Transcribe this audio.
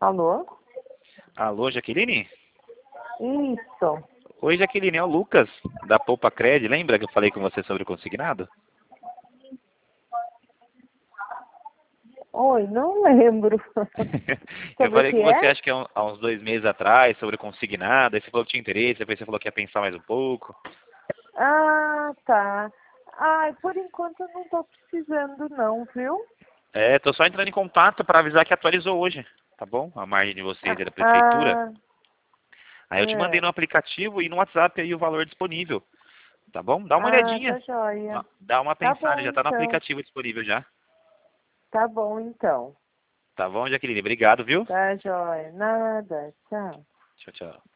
Alô? Alô, Jaqueline? Isso. Oi, Jaqueline, é o Lucas, da Poupa Cred. Lembra que eu falei com você sobre o consignado? Oi, não lembro. Eu Sobre o falei que com você, é? acho que há uns 2 meses atrás, sobre o consignado. Aí você falou que tinha interesse, depois você falou que ia pensar mais um pouco. Ah, tá. Ai, por enquanto eu não tô precisando não, viu? Tô só entrando em contato para avisar que atualizou hoje, tá bom? A margem de vocês aí da prefeitura. Ah, Aí eu te mandei é. no aplicativo e no WhatsApp aí o valor disponível, tá bom? Dá uma olhadinha, Tá joia. dá uma Tá pensada, bom já tá no então. aplicativo disponível já. Tá bom então. Tá bom, Jaqueline? Obrigado, viu? Tá joia. Nada. Tchau. Tchau, tchau.